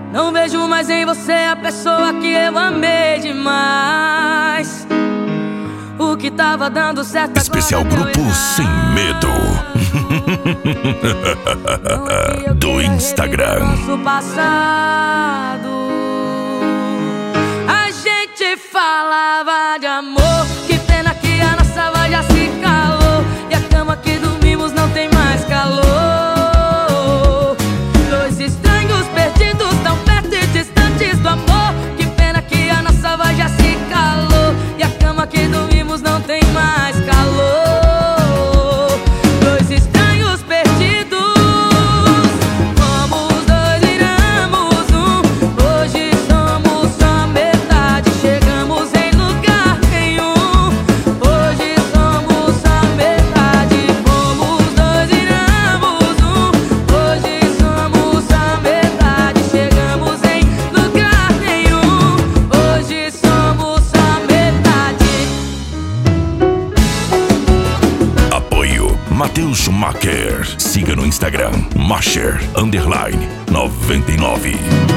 Não vejo mais em você a pessoa que eu amei demais. O que tava dando certo Especial Grupo Sem Medo do Instagram. Nosso passado. A gente falava de amor, que pena que a nossa voz já se calou. E a cama que dormimos não tem mais calor. Dois estranhos perdidos tão perto e distantes do amor. Que pena que a nossa voz já se calou. E a cama que dormimos não tem mais calor. Dois estranhos perdidos, como os dois viramos um. Hoje somos só metade, chegamos em lugar nenhum. Hoje somos só metade, como os dois viramos um. Hoje somos só metade, chegamos em lugar nenhum. Hoje somos só metade. Apoio Matheus Schumacher. Siga no Instagram Macher_99.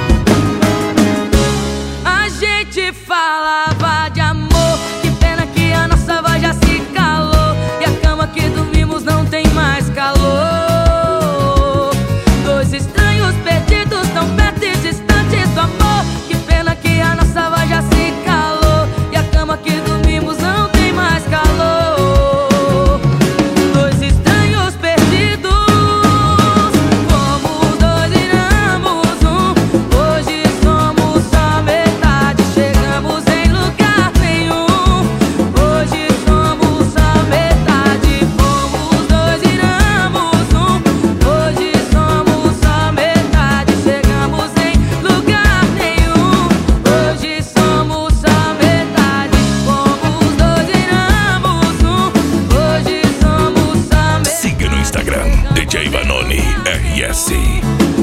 A gente falava de amor, que pena que a nossa voz já se calou. E a cama que dormimos não tem mais calor. Dois estranhos perdidos tão perto e distantes do amor. Que pena que a nossa voz já se calou. E a cama que dormimos não tem mais calor. Dois estranhos perdidos, como os dois viramos um. Hoje somos só metade, chegamos em lugar nenhum. Hoje somos só metade, como os dois viramos um. Hoje somos só metade, chegamos em lugar nenhum. Hoje somos só metade, como os dois viramos um. Hoje somos só metade. Siga no Instagram DJ Vanoni RS.